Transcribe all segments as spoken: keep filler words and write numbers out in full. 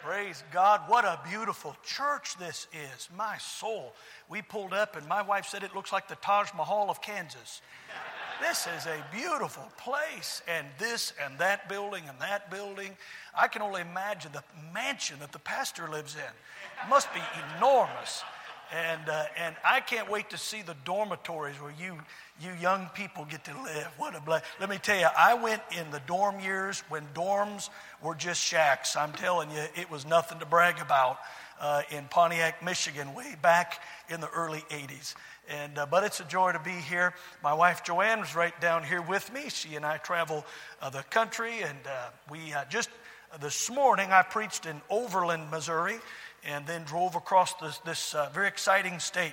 Praise God. What a beautiful church this is. My soul. We pulled up and my wife said it looks like the Taj Mahal of Kansas. This is a beautiful place, and this and that building and that building. I can only imagine the mansion that the pastor lives in. It must be enormous. And uh, and I can't wait to see the dormitories where you you young people get to live. What a blessing. Let me tell you, I went in the dorm years when dorms were just shacks. I'm telling you, it was nothing to brag about uh, in Pontiac, Michigan, way back in the early eighties. And uh, but it's a joy to be here. My wife Joanne was right down here with me. She and I travel uh, the country, and uh, we uh, just uh, this morning I preached in Overland, Missouri, and then drove across this, this uh, very exciting state,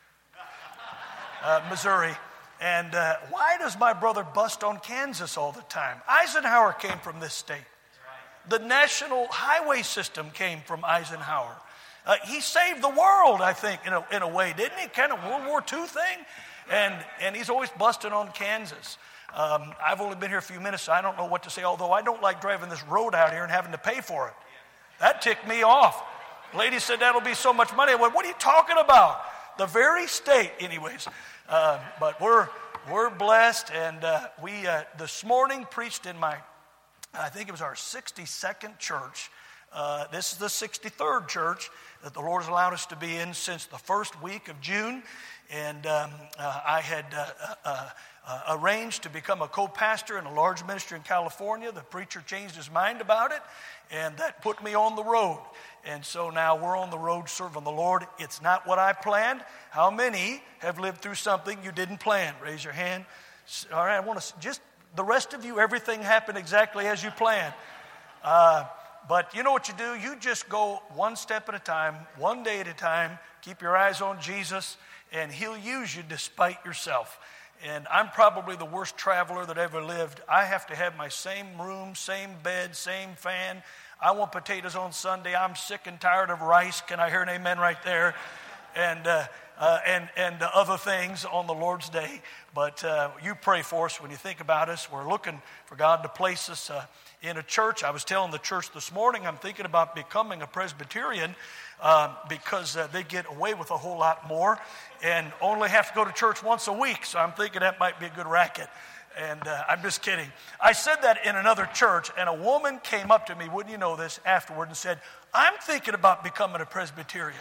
uh, Missouri. And uh, why does my brother bust on Kansas all the time? Eisenhower came from this state. The national highway system came from Eisenhower. Uh, he saved the world, I think, in a, in a way, didn't he? Kind of World War Two thing. And, and he's always busting on Kansas. Um, I've only been here a few minutes, so I don't know what to say, although I don't like driving this road out here and having to pay for it. That ticked me off. Lady said, that'll be so much money. I went, what are you talking about? The very state, anyways. Uh, but we're we're blessed, and uh, we uh, this morning preached in my, I think it was our sixty-second church. Uh, this is the sixty-third church that the Lord has allowed us to be in since the first week of June. And um, uh, I had uh, uh, uh, arranged to become a co-pastor in a large ministry in California. The preacher changed his mind about it, and that put me on the road. And so now we're on the road serving the Lord. It's not what I planned. How many have lived through something you didn't plan? Raise your hand. All right, I want to just, the rest of you, everything happened exactly as you planned. Uh, but you know what you do? You just go one step at a time, one day at a time. Keep your eyes on Jesus, and He'll use you despite yourself. And I'm probably the worst traveler that ever lived. I have to have my same room, same bed, same fan. I want potatoes on Sunday. I'm sick and tired of rice. Can I hear an amen right there? And uh, uh, and and uh, other things on the Lord's day. But uh, you pray for us when you think about us. We're looking for God to place us uh, in a church. I was telling the church this morning I'm thinking about becoming a Presbyterian uh, because uh, they get away with a whole lot more and only have to go to church once a week. So I'm thinking that might be a good racket. And uh, I'm just kidding. I said that in another church, and a woman came up to me, wouldn't you know this, afterward and said, I'm thinking about becoming a Presbyterian.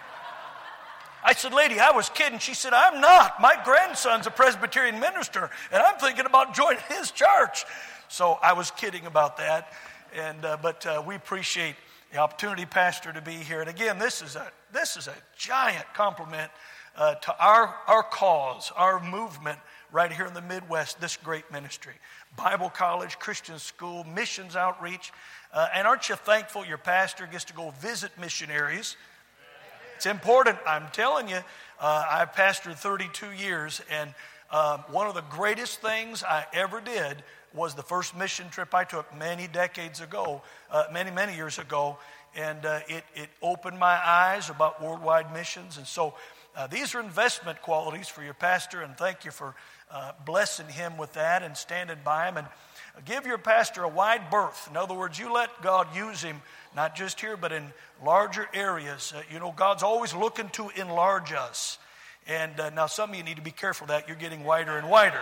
I said, lady, I was kidding. She said, I'm not. My grandson's a Presbyterian minister, and I'm thinking about joining his church. So I was kidding about that. And uh, But uh, we appreciate the opportunity, Pastor, to be here. And again, this is a this is a giant compliment uh, to our, our cause, our movement, right here in the Midwest, this great ministry. Bible college, Christian school, missions outreach. Uh, and aren't you thankful your pastor gets to go visit missionaries? It's important. I'm telling you, uh, I've pastored thirty-two years, and uh, one of the greatest things I ever did was the first mission trip I took many decades ago, uh, many, many years ago. And uh, it, it opened my eyes about worldwide missions. And so uh, these are investment qualities for your pastor, and thank you for Uh, blessing him with that and standing by him. And give your pastor a wide berth. In other words, you let God use him, not just here, but in larger areas. Uh, you know, God's always looking to enlarge us. And uh, now some of you need to be careful of that. You're getting wider and wider.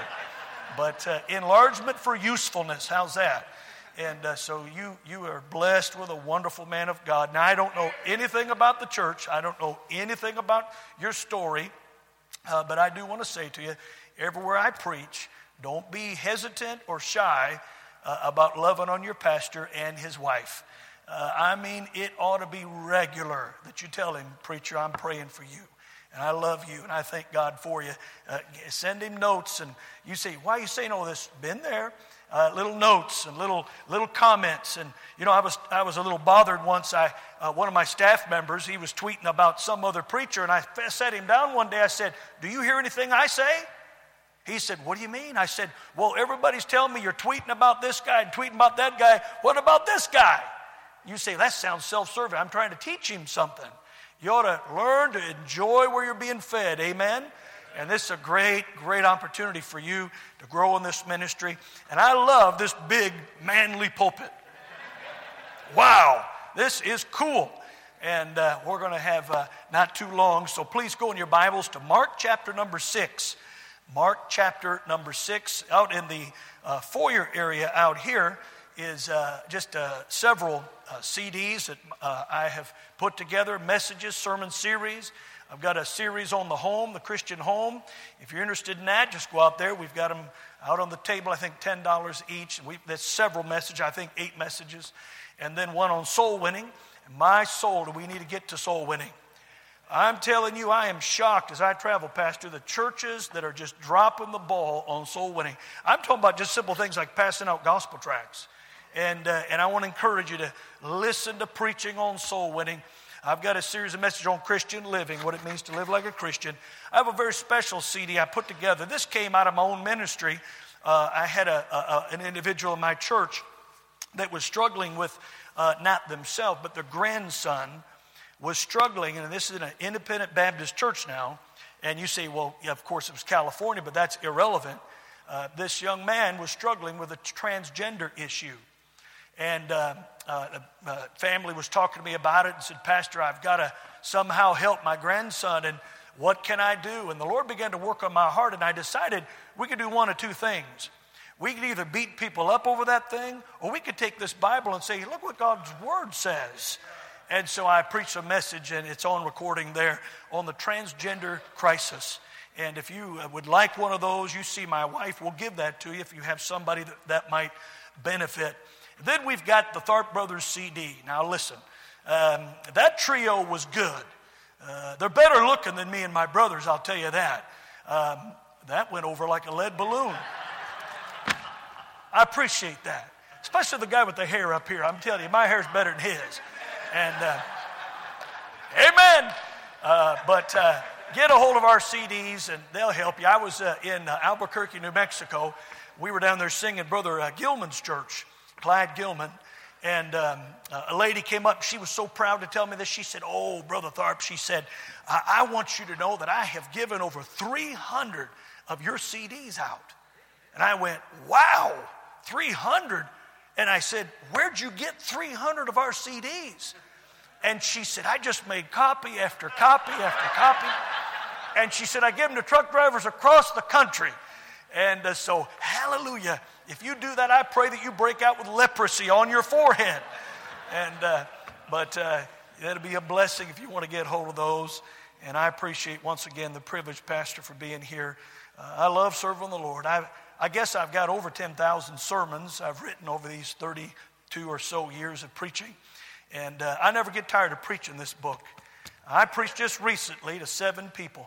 But uh, enlargement for usefulness, how's that? And uh, so you, you are blessed with a wonderful man of God. Now, I don't know anything about the church. I don't know anything about your story. Uh, but I do want to say to you, everywhere I preach, don't be hesitant or shy uh, about loving on your pastor and his wife. Uh, I mean, it ought to be regular that you tell him, preacher, I'm praying for you. And I love you, and I thank God for you. Uh, send him notes, and you say, why are you saying all this? Been there. Uh, little notes and little little comments. And, you know, I was I was a little bothered once. I uh, one of my staff members, he was tweeting about some other preacher, and I sat him down one day. I said, do you hear anything I say? He said, what do you mean? I said, well, everybody's telling me you're tweeting about this guy and tweeting about that guy. What about this guy? You say, that sounds self-serving. I'm trying to teach him something. You ought to learn to enjoy where you're being fed. Amen? And this is a great, great opportunity for you to grow in this ministry. And I love this big, manly pulpit. Wow. this is cool. And uh, we're going to have uh, not too long, so please go in your Bibles to Mark chapter number six. Mark chapter number six. Out in the uh, foyer area out here is uh, just uh, several uh, C Ds that uh, I have put together, messages, sermon series. I've got a series on the home, the Christian home. If you're interested in that, just go out there. We've got them out on the table, I think ten dollars each. We, that's several messages, I think eight messages. And then one on soul winning. My soul, do we need to get to soul winning? I'm telling you, I am shocked as I travel, Pastor, the churches that are just dropping the ball on soul winning. I'm talking about just simple things like passing out gospel tracts. And, uh, and I want to encourage you to listen to preaching on soul winning. I've got a series of messages on Christian living, what it means to live like a Christian. I have a very special C D I put together. This came out of my own ministry. Uh, I had a, a, an individual in my church that was struggling with uh, not themselves, but their grandson was struggling. And this is an independent Baptist church now. And you say, well, yeah, of course it was California, but that's irrelevant. Uh, this young man was struggling with a transgender issue. And uh, uh, the uh, family was talking to me about it and said, Pastor, I've got to somehow help my grandson, and what can I do? And the Lord began to work on my heart, and I decided we could do one of two things. We could either beat people up over that thing, or we could take this Bible and say, look what God's Word says. And so I preached a message, and it's on recording there, on the transgender crisis. And if you would like one of those, you see my wife, we'll give that to you if you have somebody that, that might benefit. Then we've got the Tharp Brothers C D. Now listen, um, that trio was good. Uh, they're better looking than me and my brothers, I'll tell you that. Um, that went over like a lead balloon. I appreciate that. Especially the guy with the hair up here. I'm telling you, my hair's better than his. And, uh, amen. Uh, but uh, get a hold of our C Ds and they'll help you. I was uh, in uh, Albuquerque, New Mexico. We were down there singing Brother uh, Gilman's church, Clyde Gilman. And um, uh, a lady came up. She was so proud to tell me this. She said, oh, Brother Tharp, she said, I, I want you to know that I have given over three hundred of your C Ds out. And I went, wow, three hundred? And I said, where'd you get three hundred of our C Ds? And she said, I just made copy after copy after copy. And she said, I give them to truck drivers across the country. And uh, so, hallelujah. If you do that, I pray that you break out with leprosy on your forehead. And uh, But uh, that'll be a blessing if you want to get hold of those. And I appreciate, once again, the privilege, Pastor, for being here. Uh, I love serving the Lord. I I guess I've got over ten thousand sermons I've written over these thirty-two or so years of preaching. And uh, I never get tired of preaching this book. I preached just recently to seven people.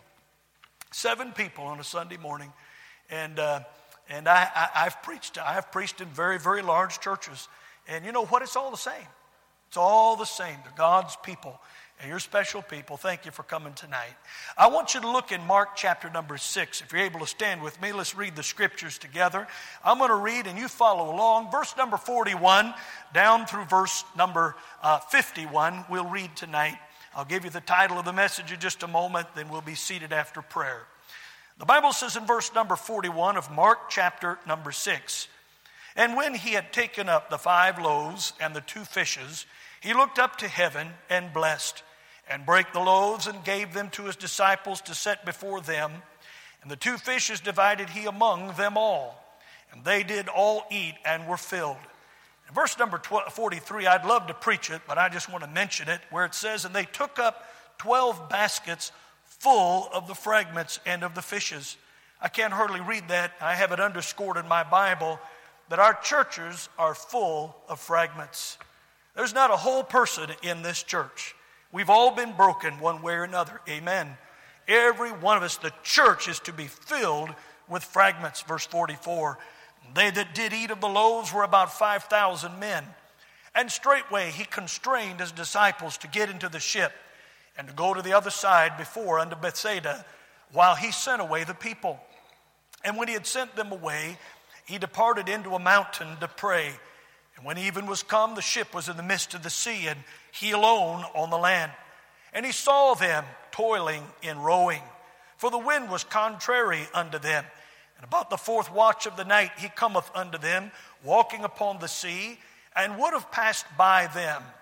Seven people on a Sunday morning. And uh, and I, I, I've preached I've preached in very, very large churches. And you know what? It's all the same. It's all the same. They're God's people. And you're special people. Thank you for coming tonight. I want you to look in Mark chapter number six. If you're able to stand with me, let's read the scriptures together. I'm going to read and you follow along. Verse number forty-one down through verse number uh, fifty-one we'll read tonight. I'll give you the title of the message in just a moment, then we'll be seated after prayer. The Bible says in verse number forty-one of Mark chapter number six, and when he had taken up the five loaves and the two fishes, he looked up to heaven and blessed, and brake the loaves and gave them to his disciples to set before them. And the two fishes divided he among them all. And they did all eat and were filled. In verse number forty-three, I'd love to preach it, but I just want to mention it, where it says, and they took up twelve baskets full of the fragments and of the fishes. I can't hardly read that. I have it underscored in my Bible that our churches are full of fragments. There's not a whole person in this church. We've all been broken one way or another. Amen. Every one of us, the church is to be filled with fragments. Verse forty-four, they that did eat of the loaves were about five thousand men. And straightway he constrained his disciples to get into the ship and to go to the other side before unto Bethsaida, while he sent away the people. And when he had sent them away, he departed into a mountain to pray. And when even was come, the ship was in the midst of the sea, and he alone on the land. And he saw them toiling in rowing, for the wind was contrary unto them. And about the fourth watch of the night he cometh unto them, walking upon the sea, and would have passed by them.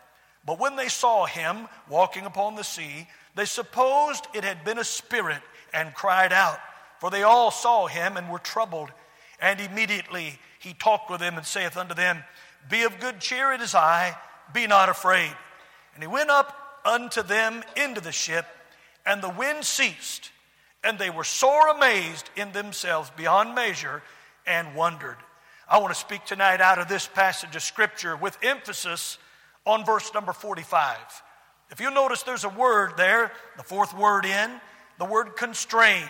But when they saw him walking upon the sea, they supposed it had been a spirit, and cried out. For they all saw him and were troubled. And immediately he talked with them and saith unto them, Be of good cheer, it is I, be not afraid. And he went up unto them into the ship, and the wind ceased, and they were sore amazed in themselves beyond measure, and wondered. I want to speak tonight out of this passage of Scripture with emphasis on verse number forty-five. If you notice, there's a word there, the fourth word in, the word constrained.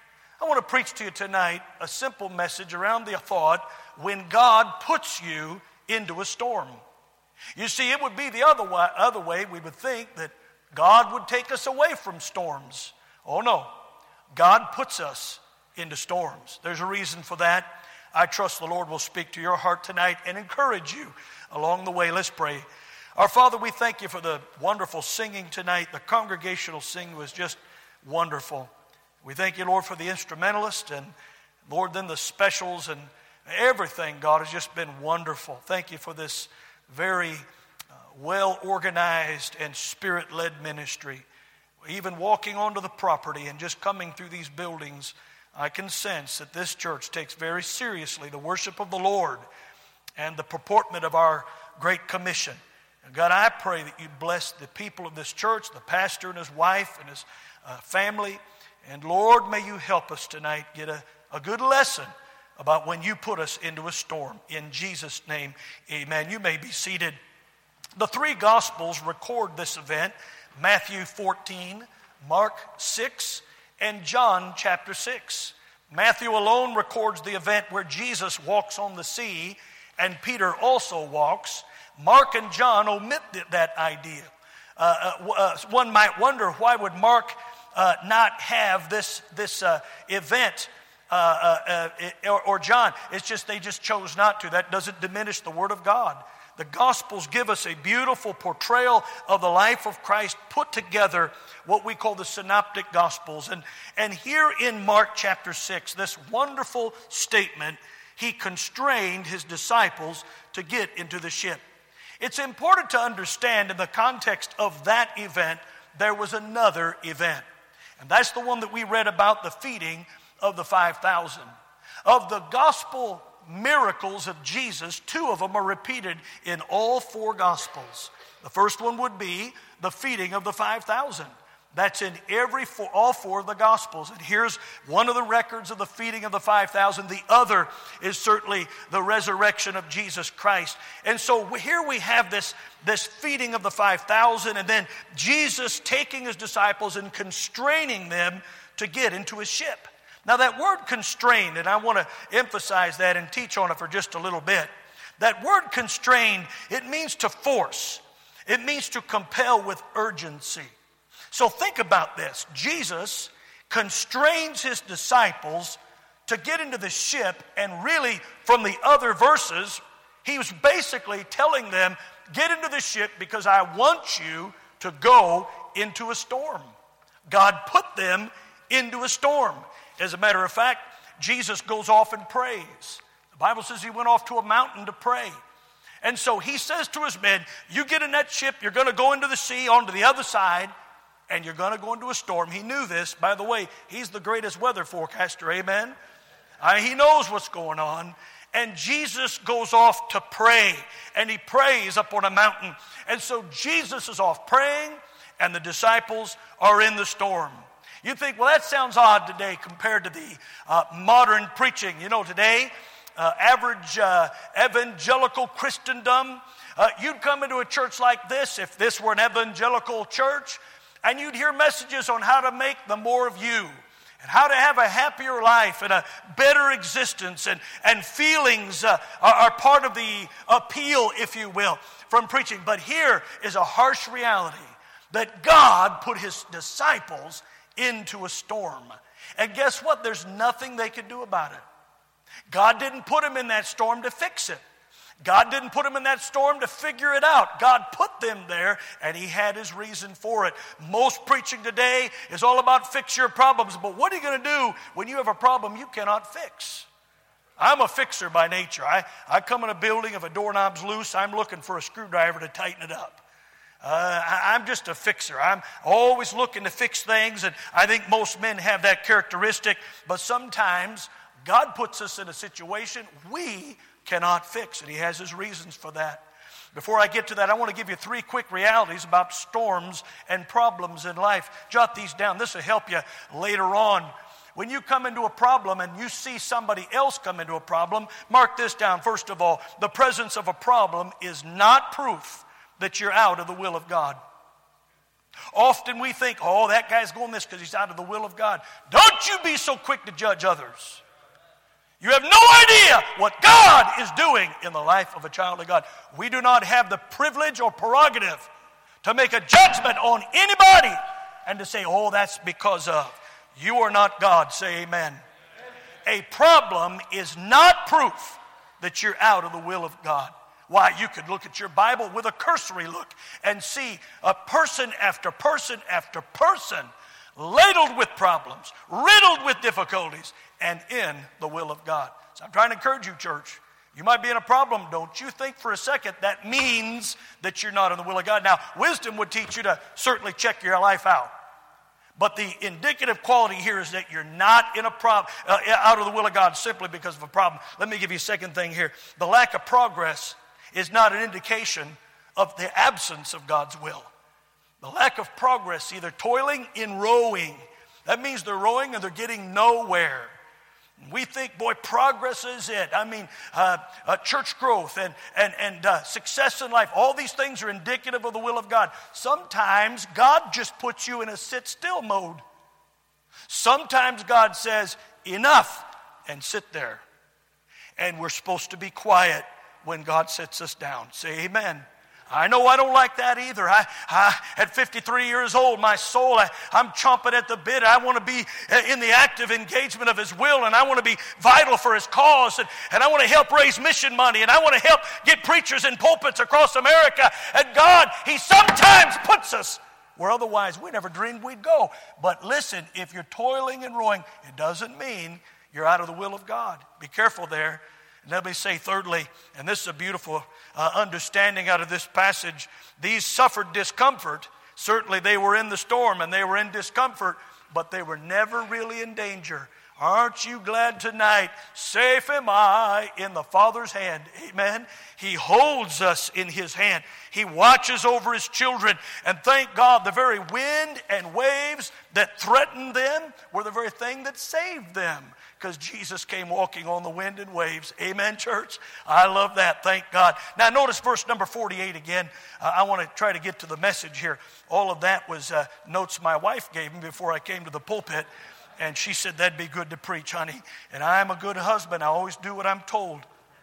I want to preach to you tonight a simple message around the thought, when God puts you into a storm. You see, it would be the other way, other way we would think that God would take us away from storms. Oh no, God puts us into storms. There's a reason for that. I trust the Lord will speak to your heart tonight and encourage you along the way. Let's pray. Our Father, we thank you for the wonderful singing tonight. The congregational singing was just wonderful. We thank you, Lord, for the instrumentalist, and Lord, then the specials, and everything, God, has just been wonderful. Thank you for this very uh, well-organized and spirit-led ministry. Even walking onto the property and just coming through these buildings, I can sense that this church takes very seriously the worship of the Lord and the purportment of our Great Commission. And God, I pray that you bless the people of this church, the pastor and his wife and his uh, family. And Lord, may you help us tonight get a, a good lesson about when you put us into a storm. In Jesus' name, amen. You may be seated. The three Gospels record this event: Matthew fourteen, Mark six, and John chapter six. Matthew alone records the event where Jesus walks on the sea, and Peter also walks. Mark and John omit that idea. Uh, uh, one might wonder, why would Mark uh, not have this, this uh, event, uh, uh, uh, or, or John? It's just they just chose not to. That doesn't diminish the Word of God. The Gospels give us a beautiful portrayal of the life of Christ, put together what we call the Synoptic Gospels. And, and here in Mark chapter six, this wonderful statement, he constrained his disciples to get into the ship. It's important to understand in the context of that event, there was another event. And that's the one that we read about, the feeding of the five thousand. Of the gospel miracles of Jesus, two of them are repeated in all four Gospels. The first one would be the feeding of the five thousand. That's in every four, all four of the Gospels. And here's one of the records of the feeding of the five thousand. The other is certainly the resurrection of Jesus Christ. And so here we have this, this feeding of the five thousand, and then Jesus taking his disciples and constraining them to get into his ship. Now that word constrained, and I want to emphasize that and teach on it for just a little bit. That word constrained, it means to force. It means to compel with urgency. So think about this. Jesus constrains his disciples to get into the ship, and really from the other verses, he was basically telling them, get into the ship because I want you to go into a storm. God put them into a storm. As a matter of fact, Jesus goes off and prays. The Bible says he went off to a mountain to pray. And so he says to his men, you get in that ship, you're going to go into the sea, onto the other side, and you're going to go into a storm. He knew this. By the way, he's the greatest weather forecaster, amen? Uh, he knows what's going on. And Jesus goes off to pray, and he prays up on a mountain. And so Jesus is off praying, and the disciples are in the storm. You think, well, that sounds odd today compared to the uh, modern preaching. You know, today, uh, average uh, evangelical Christendom, uh, you'd come into a church like this, if this were an evangelical church, and you'd hear messages on how to make the more of you, and how to have a happier life and a better existence, and, and feelings uh, are, are part of the appeal, if you will, from preaching. But here is a harsh reality, that God put his disciples into a storm. And guess what? There's nothing they could do about it. God didn't put them in that storm to fix it. God didn't put them in that storm to figure it out. God put them there, and he had his reason for it. Most preaching today is all about fix your problems. But what are you going to do when you have a problem you cannot fix? I'm a fixer by nature. I, I come in a building, if a doorknob's loose, I'm looking for a screwdriver to tighten it up. Uh, I, I'm just a fixer. I'm always looking to fix things, and I think most men have that characteristic. But sometimes God puts us in a situation we cannot fix, and He has His reasons for that. Before I get to that, I want to give you three quick realities about storms and problems in life. Jot these down. This will help you later on. When you come into a problem and you see somebody else come into a problem, mark this down. First of all, the presence of a problem is not proof that you're out of the will of God. Often we think, oh, that guy's going this because he's out of the will of God. Don't you be so quick to judge others. You have no idea what God is doing in the life of a child of God. We do not have the privilege or prerogative to make a judgment on anybody and to say, oh, that's because of. You are not God. Say amen. A problem is not proof that you're out of the will of God. Why, you could look at your Bible with a cursory look and see a person after person after person ladled with problems, riddled with difficulties, and in the will of God. So I'm trying to encourage you, church. You might be in a problem. Don't you think for a second that means that you're not in the will of God. Now, wisdom would teach you to certainly check your life out. But the indicative quality here is that you're not in a problem, uh, out of the will of God simply because of a problem. Let me give you a second thing here. The lack of progress is not an indication of the absence of God's will. The lack of progress, either toiling in rowing. That means they're rowing and they're getting nowhere. We think, boy, progress is it. I mean, uh, uh, church growth and, and, and uh, success in life, all these things are indicative of the will of God. Sometimes God just puts you in a sit-still mode. Sometimes God says, enough, and sit there. And we're supposed to be quiet when God sits us down. Say amen. I know I don't like that either. I, I at fifty-three years old, my soul, I, I'm chomping at the bit. I want to be in the active engagement of His will, and I want to be vital for His cause, and, and I want to help raise mission money, and I want to help get preachers in pulpits across America. And God, He sometimes puts us where otherwise we never dreamed we'd go. But listen, if you're toiling and rowing, it doesn't mean you're out of the will of God. Be careful there. And let me say thirdly, and this is a beautiful uh, understanding out of this passage, these suffered discomfort. Certainly they were in the storm and they were in discomfort, but they were never really in danger. Aren't you glad tonight? Safe am I in the Father's hand. Amen. He holds us in His hand. He watches over His children. And thank God, the very wind and waves that threatened them were the very thing that saved them. Because Jesus came walking on the wind and waves. Amen, church? I love that. Thank God. Now, notice verse number forty-eight again. Uh, I want to try to get to the message here. All of that was uh, notes my wife gave me before I came to the pulpit. And she said, that'd be good to preach, honey. And I'm a good husband. I always do what I'm told.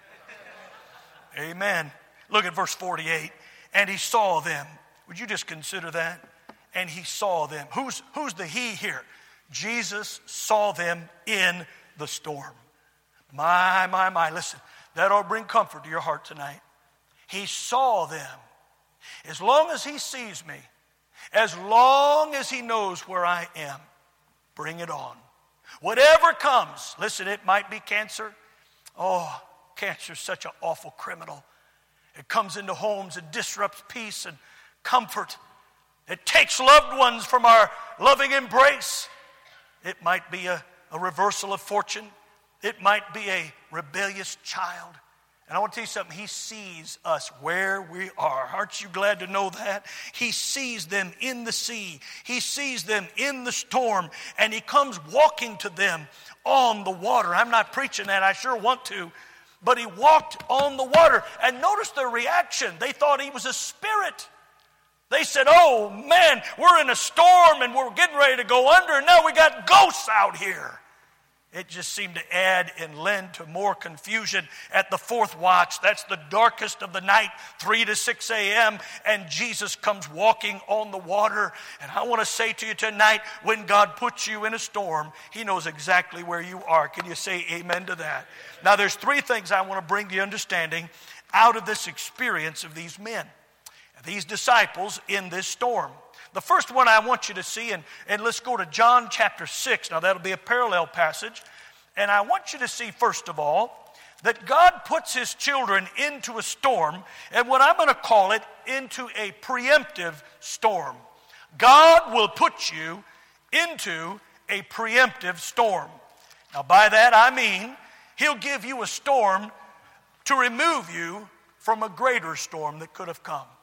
Amen. Look at verse forty-eight. And He saw them. Would you just consider that? And He saw them. Who's, who's the He here? Jesus saw them in the storm. My, my, my. Listen, that ought to bring comfort to your heart tonight. He saw them. As long as He sees me, as long as He knows where I am, bring it on. Whatever comes, listen, it might be cancer. Oh, cancer is such an awful criminal. It comes into homes and disrupts peace and comfort. It takes loved ones from our loving embrace. It might be a, a reversal of fortune. It might be a rebellious child. And I want to tell you something. He sees us where we are. Aren't you glad to know that? He sees them in the sea. He sees them in the storm. And He comes walking to them on the water. I'm not preaching that. I sure want to. But He walked on the water. And notice their reaction. They thought He was a spirit. They said, oh man, we're in a storm and we're getting ready to go under. And now we got ghosts out here. It just seemed to add and lend to more confusion at the fourth watch. That's the darkest of the night, three to six a.m. And Jesus comes walking on the water. And I want to say to you tonight, when God puts you in a storm, He knows exactly where you are. Can you say amen to that? Now there's three things I want to bring to your understanding out of this experience of these men, these disciples in this storm. The first one I want you to see, and, and let's go to John chapter six. Now that'll be a parallel passage. And I want you to see, first of all, that God puts his children into a storm, and what I'm going to call it, into a preemptive storm. God will put you into a preemptive storm. Now, by that I mean he'll give you a storm to remove you from a greater storm that could have come.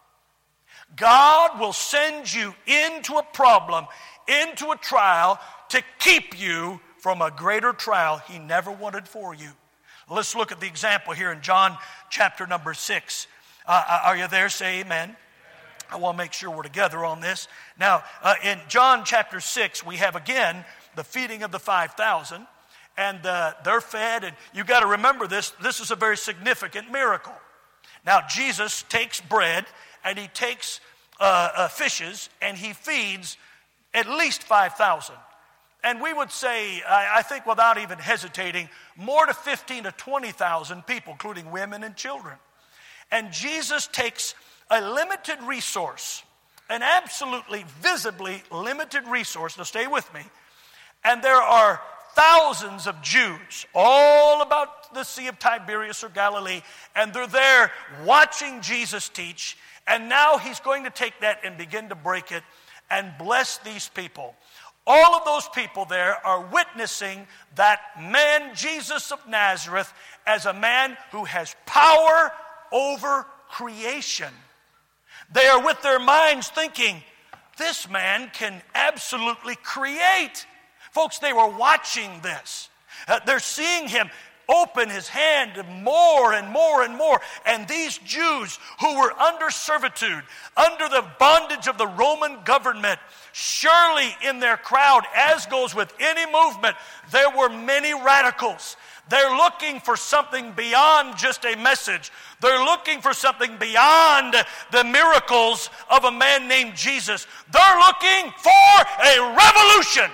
God will send you into a problem, into a trial, to keep you from a greater trial he never wanted for you. Let's look at the example here in John chapter number six. Uh, are you there? Say amen. I want to make sure we're together on this. Now, uh, in John chapter six, we have again the feeding of the five thousand. And uh, they're fed. And you got to remember this. This is a very significant miracle. Now, Jesus takes bread and he takes uh, uh, fishes and he feeds at least five thousand. And we would say, I, I think without even hesitating, more to fifteen to twenty thousand people, including women and children. And Jesus takes a limited resource, an absolutely visibly limited resource. Now stay with me. And there are thousands of Jews all about the Sea of Tiberias or Galilee, and they're there watching Jesus teach. And now he's going to take that and begin to break it and bless these people. All of those people there are witnessing that man, Jesus of Nazareth, as a man who has power over creation. They are with their minds thinking, this man can absolutely create. Folks, they were watching this. Uh, they're seeing him open his hand more and more and more. And these Jews who were under servitude, under the bondage of the Roman government, surely in their crowd, as goes with any movement, there were many radicals. They're looking for something beyond just a message. They're looking for something beyond the miracles of a man named Jesus. They're looking for a revolution.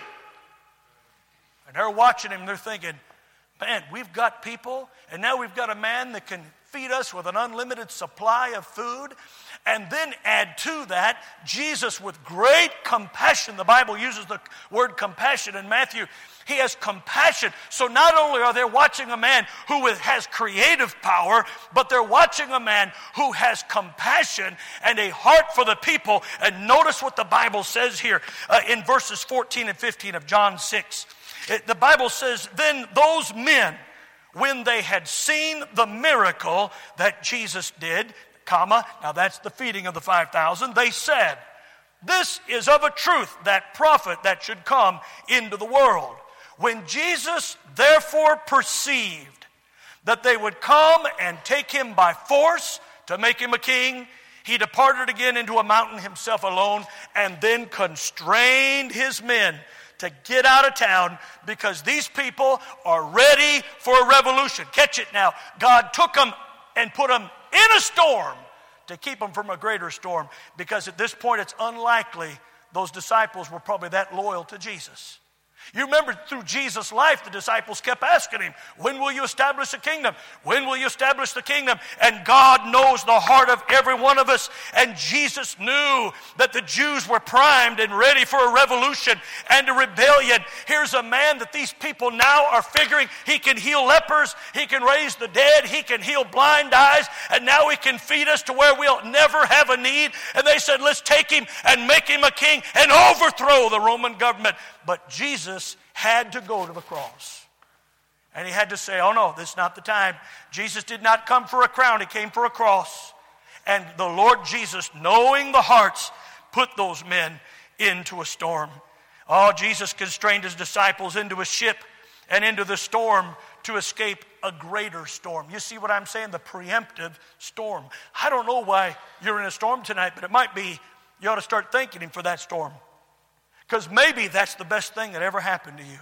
And they're watching him, they're thinking, man, we've got people, and now we've got a man that can feed us with an unlimited supply of food. And then add to that, Jesus with great compassion. The Bible uses the word compassion in Matthew. He has compassion. So not only are they watching a man who has creative power, but they're watching a man who has compassion and a heart for the people. And notice what the Bible says here uh, in verses fourteen and fifteen of John six. It, the Bible says, then those men, when they had seen the miracle that Jesus did, comma, now that's the feeding of the five thousand, they said, this is of a truth that prophet that should come into the world. When Jesus therefore perceived that they would come and take him by force to make him a king, he departed again into a mountain himself alone, and then constrained his men to get out of town, because these people are ready for a revolution. Catch it now. God took them and put them in a storm to keep them from a greater storm, because at this point it's unlikely those disciples were probably that loyal to Jesus. You remember through Jesus' life, the disciples kept asking him, when will you establish the kingdom? When will you establish the kingdom? And God knows the heart of every one of us. And Jesus knew that the Jews were primed and ready for a revolution and a rebellion. Here's a man that these people now are figuring he can heal lepers, he can raise the dead, he can heal blind eyes, and now he can feed us to where we'll never have a need. And they said, let's take him and make him a king and overthrow the Roman government. But Jesus had to go to the cross. And he had to say, oh no, this is not the time. Jesus did not come for a crown, he came for a cross. And the Lord Jesus, knowing the hearts, put those men into a storm. Oh, Jesus constrained his disciples into a ship and into the storm to escape a greater storm. You see what I'm saying? The preemptive storm. I don't know why you're in a storm tonight, but it might be you ought to start thanking him for that storm. Because maybe that's the best thing that ever happened to you.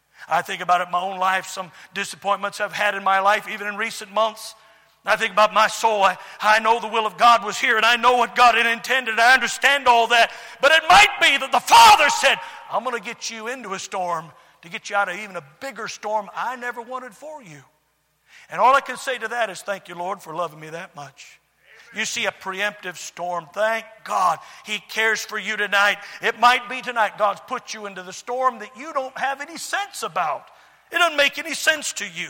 I think about it in my own life, some disappointments I've had in my life, even in recent months. I think about my soul. I, I know the will of God was here, and I know what God had intended. I understand all that. But it might be that the Father said, I'm going to get you into a storm to get you out of even a bigger storm I never wanted for you. And all I can say to that is thank you, Lord, for loving me that much. You see a preemptive storm. Thank God he cares for you tonight. It might be tonight God's put you into the storm that you don't have any sense about. It doesn't make any sense to you.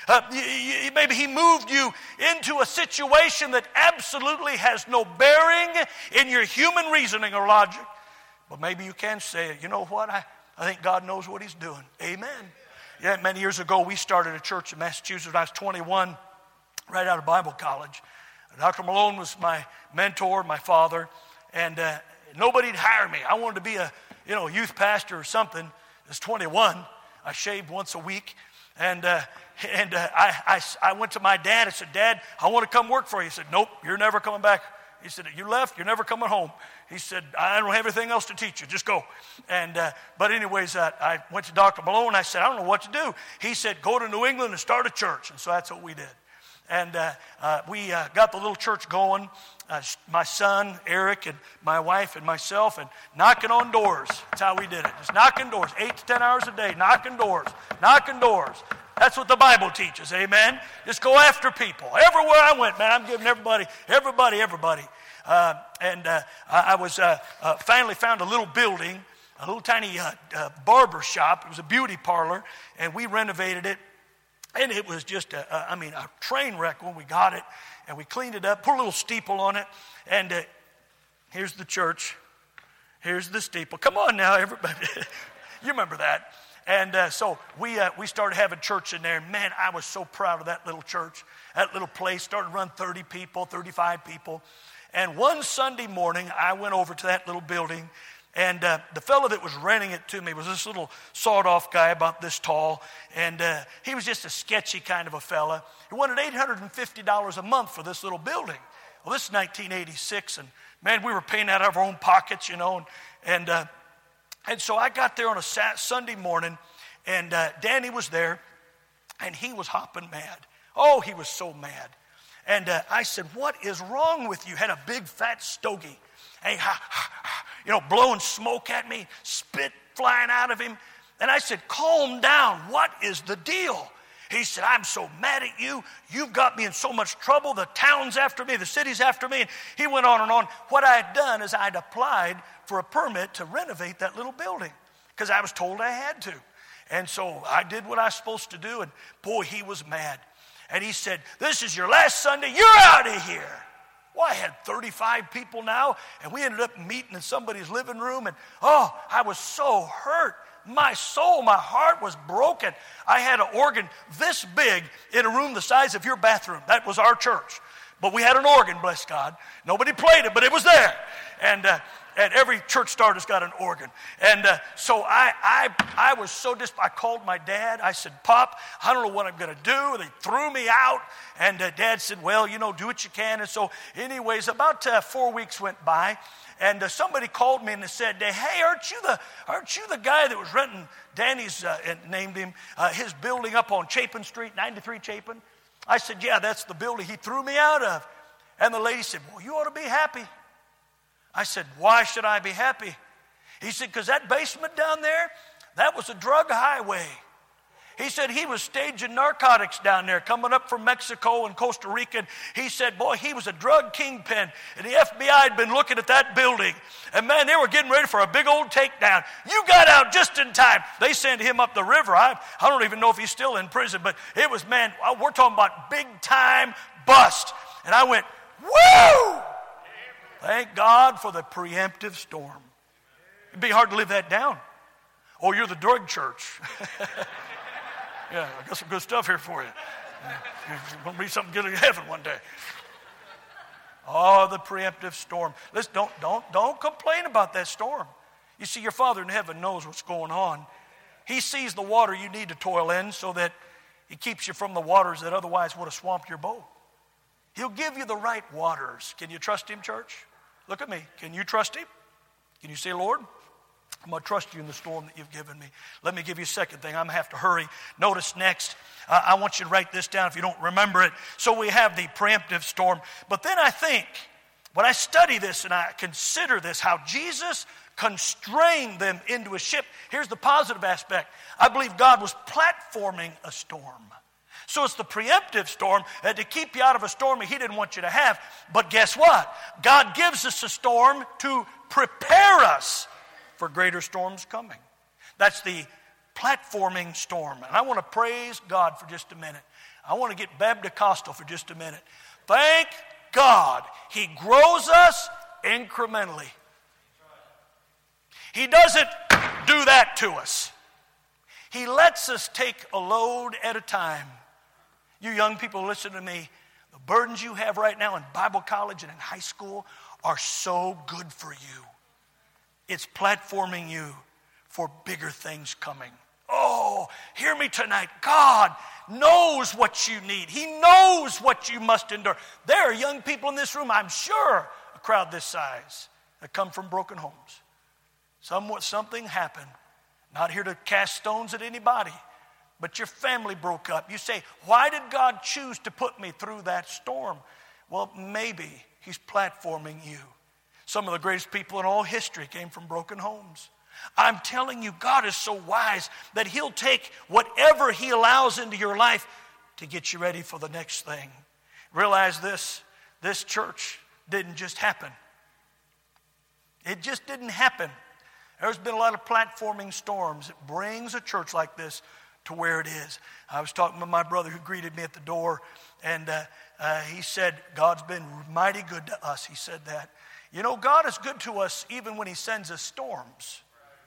Uh, y- y- maybe he moved you into a situation that absolutely has no bearing in your human reasoning or logic. But maybe you can say, you know what, I, I think God knows what he's doing. Amen. Yeah, many years ago, we started a church in Massachusetts when I was twenty-one, right out of Bible college. Doctor Malone was my mentor, my father, and uh, nobody'd hire me. I wanted to be a you know youth pastor or something. I was twenty-one. I shaved once a week, and uh, and uh, I, I I went to my dad and said, Dad, I want to come work for you. He said, Nope, you're never coming back. He said, you left, you're never coming home. He said, I don't have anything else to teach you, just go. And uh, but anyways, uh, I went to Doctor Malone. I said, I don't know what to do. He said, go to New England and start a church. And so that's what we did. And uh, uh, we uh, got the little church going. Uh, my son, Eric, and my wife and myself, and knocking on doors. That's how we did it. Just knocking doors, eight to ten hours a day, knocking doors, knocking doors. That's what the Bible teaches, amen? Just go after people. Everywhere I went, man, I'm giving everybody, everybody, everybody. Uh, and uh, I, I was uh, uh, finally found a little building, a little tiny uh, uh, barber shop. It was a beauty parlor, and we renovated it. And it was just, a, a, I mean, a train wreck when we got it. And we cleaned it up, put a little steeple on it. And uh, here's the church. Here's the steeple. Come on now, everybody. You remember that. And uh, so we uh, we started having church in there. Man, I was so proud of that little church, that little place. Started to run thirty people, thirty-five people. And one Sunday morning, I went over to that little building. And uh, the fellow that was renting it to me was this little sawed-off guy about this tall. And uh, he was just a sketchy kind of a fella. He wanted eight hundred fifty dollars a month for this little building. Well, this is nineteen eighty-six, and man, we were paying that out of our own pockets, you know. And and, uh, and so I got there on a Sunday morning, and uh, Danny was there, and he was hopping mad. Oh, he was so mad. And uh, I said, what is wrong with you? Had a big fat stogie. Hey, ha, ha, ha, you know, blowing smoke at me, spit flying out of him. And I said, calm down. What is the deal? He said, I'm so mad at you. You've got me in so much trouble. The town's after me. The city's after me. And he went on and on. What I had done is I'd applied for a permit to renovate that little building because I was told I had to. And so I did what I was supposed to do. And boy, he was mad. And he said, this is your last Sunday. You're out of here. Well, I had thirty-five people now, and we ended up meeting in somebody's living room, and oh, I was so hurt. My soul, my heart was broken. I had an organ this big in a room the size of your bathroom. That was our church. But we had an organ, bless God. Nobody played it, but it was there. And uh, and every church starter's got an organ. And uh, so I I I was so dis. I called my dad. I said, Pop, I don't know what I'm going to do. They threw me out. And uh, Dad said, well, you know, do what you can. And so anyways, about uh, four weeks went by. And uh, somebody called me and they said, hey, aren't you the aren't you the guy that was renting Danny's, uh, and named him, uh, his building up on Chapin Street, ninety-three Chapin? I said, yeah, that's the building he threw me out of. And the lady said, well, you ought to be happy. I said, why should I be happy? He said, because that basement down there, that was a drug highway. He said he was staging narcotics down there, coming up from Mexico and Costa Rica. And he said, boy, he was a drug kingpin. And the F B I had been looking at that building. And man, they were getting ready for a big old takedown. You got out just in time. They sent him up the river. I, I don't even know if he's still in prison. But it was, man, we're talking about big time bust. And I went, woo! Thank God for the preemptive storm. It'd be hard to live that down. Oh, you're the drug church. Yeah, I got some good stuff here for you. It's going to be something good in heaven one day. Oh, the preemptive storm. Listen, don't, don't, don't complain about that storm. You see, your Father in heaven knows what's going on. He sees the water you need to toil in so that he keeps you from the waters that otherwise would have swamped your boat. He'll give you the right waters. Can you trust him, church? Look at me. Can you trust him? Can you say, Lord, I'm going to trust you in the storm that you've given me. Let me give you a second thing. I'm going to have to hurry. Notice next, uh, I want you to write this down if you don't remember it. So we have the preemptive storm. But then I think, when I study this and I consider this, how Jesus constrained them into a ship, here's the positive aspect. I believe God was platforming a storm. So it's the preemptive storm uh, to keep you out of a storm he didn't want you to have. But guess what? God gives us a storm to prepare us for greater storms coming. That's the platforming storm. And I want to praise God for just a minute. I want to get Baptist-costal for just a minute. Thank God he grows us incrementally. He doesn't do that to us. He lets us take a load at a time. You young people, listen to me. The burdens you have right now in Bible college and in high school are so good for you. It's platforming you for bigger things coming. Oh, hear me tonight. God knows what you need. He knows what you must endure. There are young people in this room, I'm sure, a crowd this size, that come from broken homes. Somewhat, something happened. Not here to cast stones at anybody, but your family broke up. You say, why did God choose to put me through that storm? Well, maybe he's platforming you. Some of the greatest people in all history came from broken homes. I'm telling you, God is so wise that he'll take whatever he allows into your life to get you ready for the next thing. Realize this, this church didn't just happen. It just didn't happen. There's been a lot of platforming storms. It brings a church like this to where it is. I was talking with my brother who greeted me at the door, and uh, uh, he said, God's been mighty good to us. He said that. You know, God is good to us even when he sends us storms.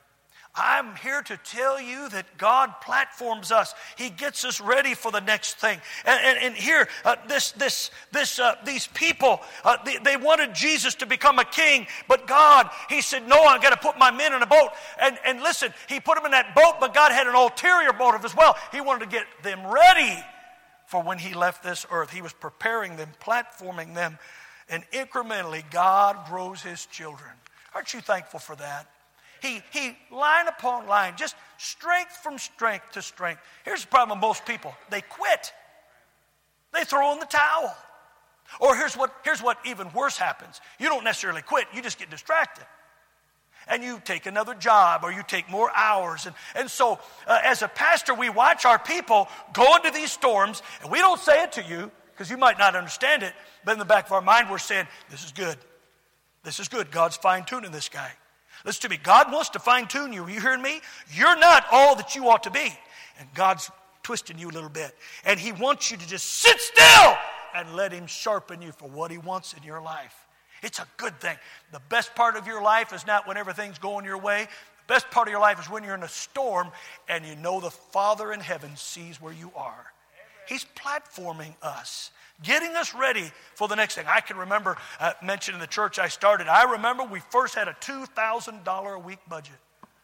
I'm here to tell you that God platforms us. He gets us ready for the next thing. And, and, and here, uh, this, this, this, uh, these people, uh, they, they wanted Jesus to become a king, but God, he said, no, I've got to put my men in a boat. And, and listen, he put them in that boat, but God had an ulterior motive as well. He wanted to get them ready for when he left this earth. He was preparing them, platforming them, and incrementally, God grows his children. Aren't you thankful for that? He, he, line upon line, just strength from strength to strength. Here's the problem with most people. They quit. They throw in the towel. Or here's what, here's what even worse happens. You don't necessarily quit. You just get distracted. And you take another job or you take more hours. And, and so uh, as a pastor, we watch our people go into these storms. And we don't say it to you because you might not understand it. But in the back of our mind, we're saying, this is good. This is good. God's fine-tuning this guy. Listen to me. God wants to fine-tune you. Are you hearing me? You're not all that you ought to be. And God's twisting you a little bit. And he wants you to just sit still and let him sharpen you for what he wants in your life. It's a good thing. The best part of your life is not when everything's going your way. The best part of your life is when you're in a storm and you know the Father in heaven sees where you are. He's platforming us, getting us ready for the next thing. I can remember uh, mentioning the church I started. I remember we first had a two thousand dollars a week budget.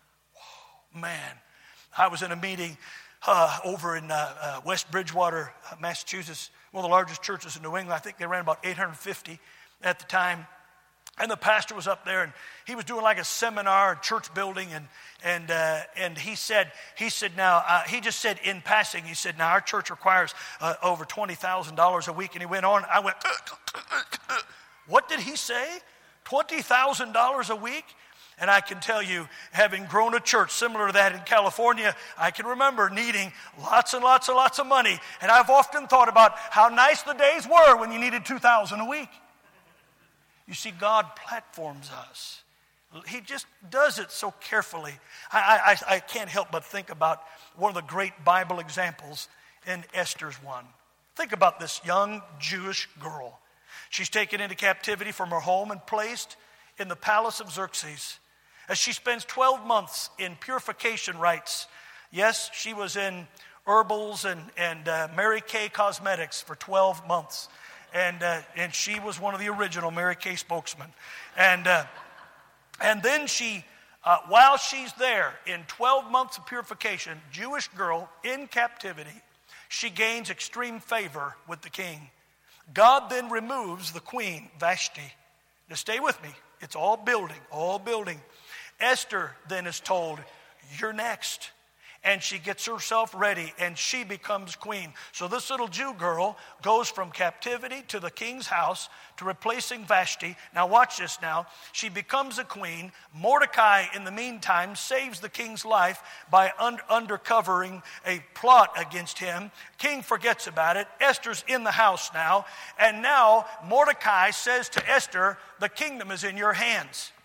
Whoa, man, I was in a meeting uh, over in uh, uh, West Bridgewater, uh, Massachusetts, one of the largest churches in New England. I think they ran about eight hundred fifty at the time. And the pastor was up there, and he was doing like a seminar, church building, and and uh, and he said, he said, now uh, he just said in passing, he said, now our church requires uh, over twenty thousand dollars a week, and he went on. I went, uh, uh, uh, uh. What did he say? Twenty thousand dollars a week? And I can tell you, having grown a church similar to that in California, I can remember needing lots and lots and lots of money, and I've often thought about how nice the days were when you needed two thousand a week. You see, God platforms us. He just does it so carefully. I, I, I can't help but think about one of the great Bible examples in Esther's one. Think about this young Jewish girl. She's taken into captivity from her home and placed in the palace of Xerxes as she spends twelve months in purification rites. Yes, she was in herbals and, and uh, Mary Kay Cosmetics for twelve months. And uh, and she was one of the original Mary Kay spokesmen. And uh, and then she, uh, while she's there in twelve months of purification, Jewish girl in captivity, she gains extreme favor with the king. God then removes the queen, Vashti. Now stay with me. It's all building, all building. Esther then is told, you're next. And she gets herself ready, and she becomes queen. So this little Jew girl goes from captivity to the king's house to replacing Vashti. Now watch this now. She becomes a queen. Mordecai, in the meantime, saves the king's life by un- undercovering a plot against him. King forgets about it. Esther's in the house now. And now Mordecai says to Esther, the kingdom is in your hands.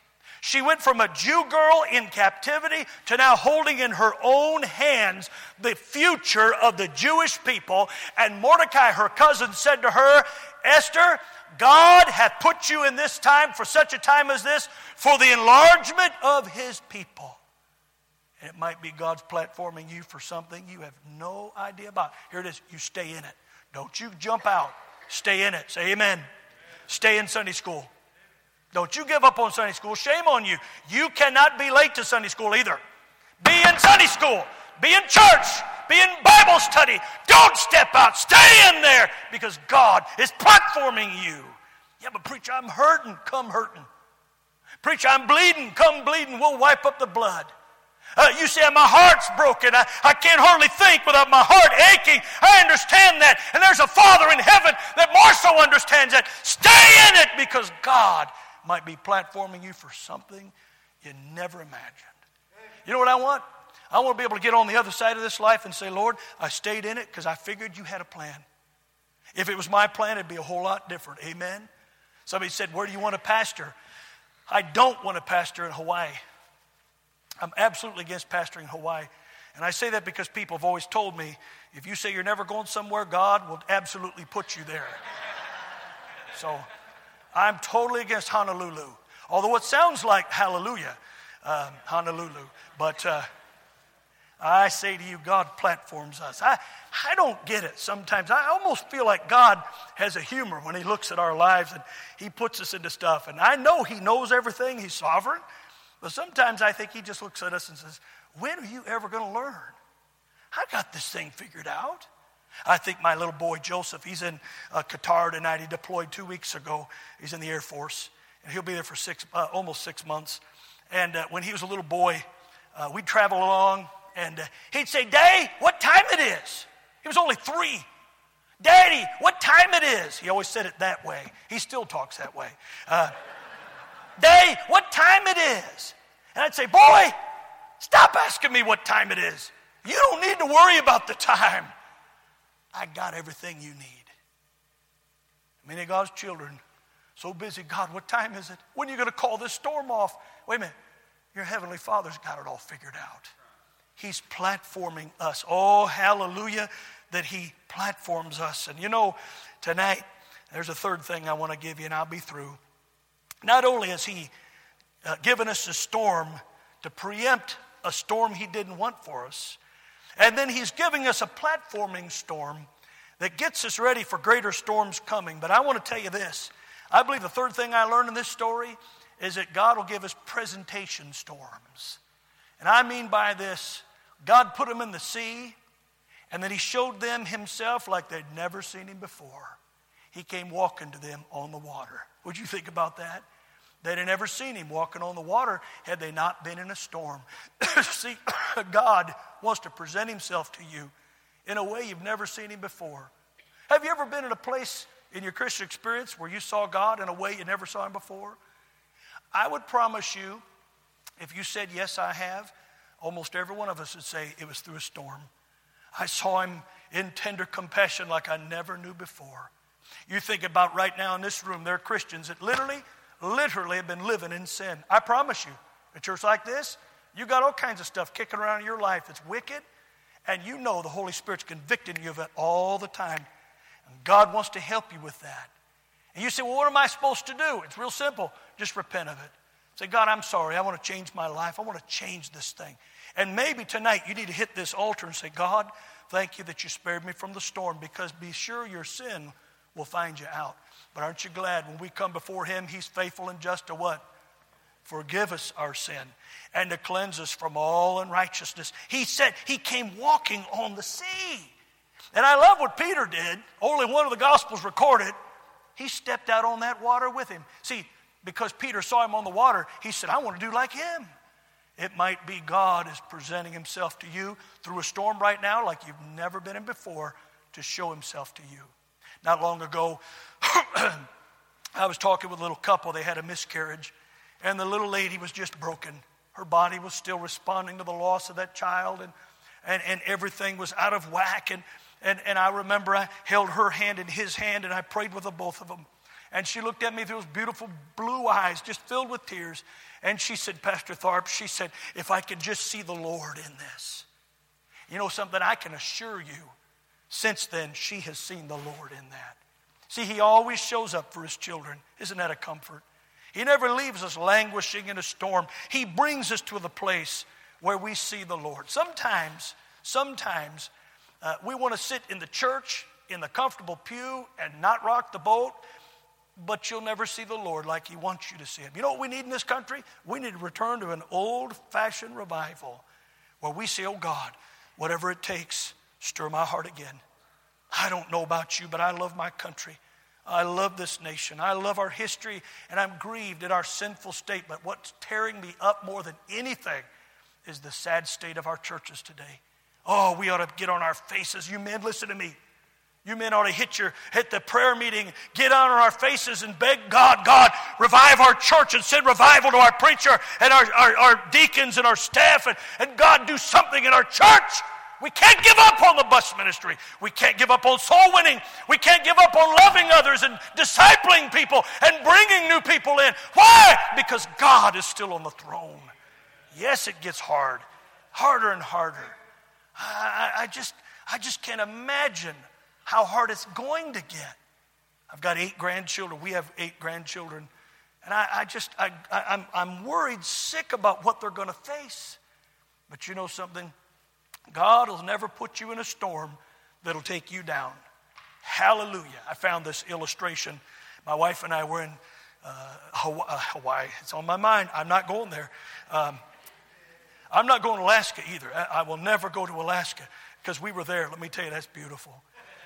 She went from a Jew girl in captivity to now holding in her own hands the future of the Jewish people. And Mordecai, her cousin, said to her, Esther, God hath put you in this time for such a time as this for the enlargement of his people. And it might be God's platforming you for something you have no idea about. Here it is. You stay in it. Don't you jump out. Stay in it. Say amen. Stay in Sunday school. Don't you give up on Sunday school. Shame on you. You cannot be late to Sunday school either. Be in Sunday school. Be in church. Be in Bible study. Don't step out. Stay in there because God is platforming you. Yeah, but preacher, I'm hurting. Come hurting. Preacher, I'm bleeding. Come bleeding. We'll wipe up the blood. Uh, you say, my heart's broken. I, I can't hardly think without my heart aching. I understand that. And there's a Father in heaven that more so understands that. Stay in it because God might be platforming you for something you never imagined. You know what I want? I want to be able to get on the other side of this life and say, Lord, I stayed in it because I figured you had a plan. If it was my plan, it'd be a whole lot different. Amen? Somebody said, where do you want to pastor? I don't want to pastor in Hawaii. I'm absolutely against pastoring in Hawaii. And I say that because people have always told me, if you say you're never going somewhere, God will absolutely put you there. So I'm totally against Honolulu. Although it sounds like hallelujah, um, Honolulu. But uh, I say to you, God platforms us. I, I don't get it sometimes. I almost feel like God has a humor when he looks at our lives and he puts us into stuff. And I know he knows everything. He's sovereign. But sometimes I think he just looks at us and says, when are you ever going to learn? I got this thing figured out. I think my little boy Joseph, he's in uh, Qatar tonight. He deployed two weeks ago. He's in the Air Force. And he'll be there for six, uh, almost six months. And uh, when he was a little boy, uh, we'd travel along. And uh, he'd say, Daddy, what time it is? He was only three. Daddy, what time it is? He always said it that way. He still talks that way. Uh, Daddy, what time it is? And I'd say, boy, stop asking me what time it is. You don't need to worry about the time. I got everything you need. Many of God's children, so busy, God, what time is it? When are you going to call this storm off? Wait a minute. Your Heavenly Father's got it all figured out. He's platforming us. Oh, hallelujah, that he platforms us. And you know, tonight, there's a third thing I want to give you, and I'll be through. Not only has he uh, given us a storm to preempt a storm he didn't want for us, and then he's giving us a platforming storm that gets us ready for greater storms coming. But I want to tell you this. I believe the third thing I learned in this story is that God will give us presentation storms. And I mean by this, God put them in the sea, and then he showed them himself like they'd never seen him before. He came walking to them on the water. Would you think about that? They'd have never seen him walking on the water had they not been in a storm. See, God wants to present himself to you in a way you've never seen him before. Have you ever been in a place in your Christian experience where you saw God in a way you never saw him before? I would promise you, if you said, yes, I have, almost every one of us would say it was through a storm. I saw him in tender compassion like I never knew before. You think about right now in this room, there are Christians that literally, literally have been living in sin. I promise you, a church like this, you got all kinds of stuff kicking around in your life that's wicked, and you know the Holy Spirit's convicting you of it all the time. And God wants to help you with that. And you say, well, what am I supposed to do? It's real simple. Just repent of it. Say, God, I'm sorry. I want to change my life. I want to change this thing. And maybe tonight you need to hit this altar and say, God, thank you that you spared me from the storm, because be sure your sin will find you out. But aren't you glad when we come before him, he's faithful and just to what? Forgive us our sin and to cleanse us from all unrighteousness. He said he came walking on the sea. And I love what Peter did. Only one of the Gospels recorded. He stepped out on that water with him. See, because Peter saw him on the water, he said, I want to do like him. It might be God is presenting himself to you through a storm right now like you've never been in before to show himself to you. Not long ago, I was talking with a little couple. They had a miscarriage, and the little lady was just broken. Her body was still responding to the loss of that child, and, and, and everything was out of whack. And, and, and I remember I held her hand in his hand, and I prayed with the both of them. And she looked at me through those beautiful blue eyes, just filled with tears. And she said, Pastor Tharp, she said, if I could just see the Lord in this. You know something, I can assure you, since then, she has seen the Lord in that. See, he always shows up for his children. Isn't that a comfort? He never leaves us languishing in a storm. He brings us to the place where we see the Lord. Sometimes, sometimes uh, we want to sit in the church, in the comfortable pew, and not rock the boat, but you'll never see the Lord like he wants you to see him. You know what we need in this country? We need to return to an old-fashioned revival where we say, oh God, whatever it takes, stir my heart again. I don't know about you, but I love my country. I love this nation. I love our history, and I'm grieved at our sinful state. But what's tearing me up more than anything is the sad state of our churches today. Oh, we ought to get on our faces. You men, listen to me. You men ought to hit your hit the prayer meeting, get on our faces and beg God, God, revive our church and send revival to our preacher and our, our, our deacons and our staff, and, and God, do something in our church. We can't give up on the bus ministry. We can't give up on soul winning. We can't give up on loving others and discipling people and bringing new people in. Why? Because God is still on the throne. Yes, it gets hard, harder and harder. I, I just, I just can't imagine how hard it's going to get. I've got eight grandchildren. We have eight grandchildren. And I, I just, I, I, I'm, I'm worried sick about what they're going to face. But you know something? God will never put you in a storm that'll take you down. Hallelujah. I found this illustration. My wife and I were in uh, Hawaii. It's on my mind. I'm not going there. Um, I'm not going to Alaska either. I, I will never go to Alaska because we were there. Let me tell you, that's beautiful.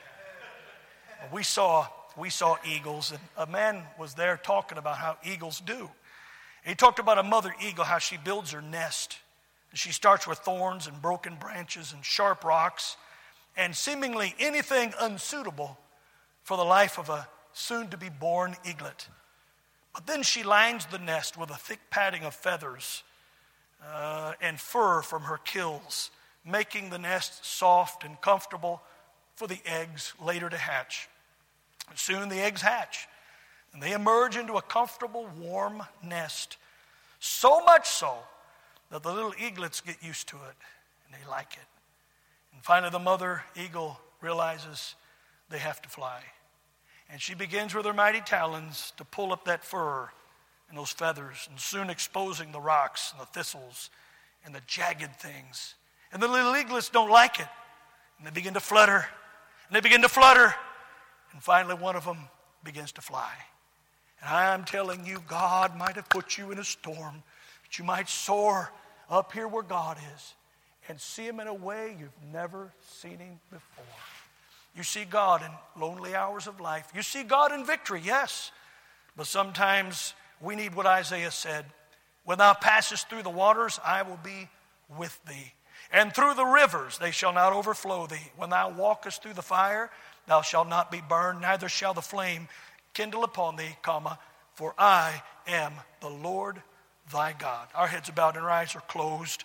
We saw, we saw eagles, and a man was there talking about how eagles do. He talked about a mother eagle, how she builds her nest. She starts with thorns and broken branches and sharp rocks and seemingly anything unsuitable for the life of a soon-to-be-born eaglet. But then she lines the nest with a thick padding of feathers uh, and fur from her quills, making the nest soft and comfortable for the eggs later to hatch. Soon the eggs hatch, and they emerge into a comfortable, warm nest, so much so that the little eaglets get used to it, and they like it. And finally, the mother eagle realizes they have to fly. And she begins with her mighty talons to pull up that fur and those feathers, and soon exposing the rocks and the thistles and the jagged things. And the little eaglets don't like it, and they begin to flutter, and they begin to flutter, and finally one of them begins to fly. And I'm telling you, God might have put you in a storm that you might soar up here where God is and see him in a way you've never seen him before. You see God in lonely hours of life. You see God in victory, yes. But sometimes we need what Isaiah said. When thou passest through the waters, I will be with thee. And through the rivers, they shall not overflow thee. When thou walkest through the fire, thou shalt not be burned, neither shall the flame kindle upon thee, comma, for I am the Lord thy God. Our heads are bowed and our eyes are closed.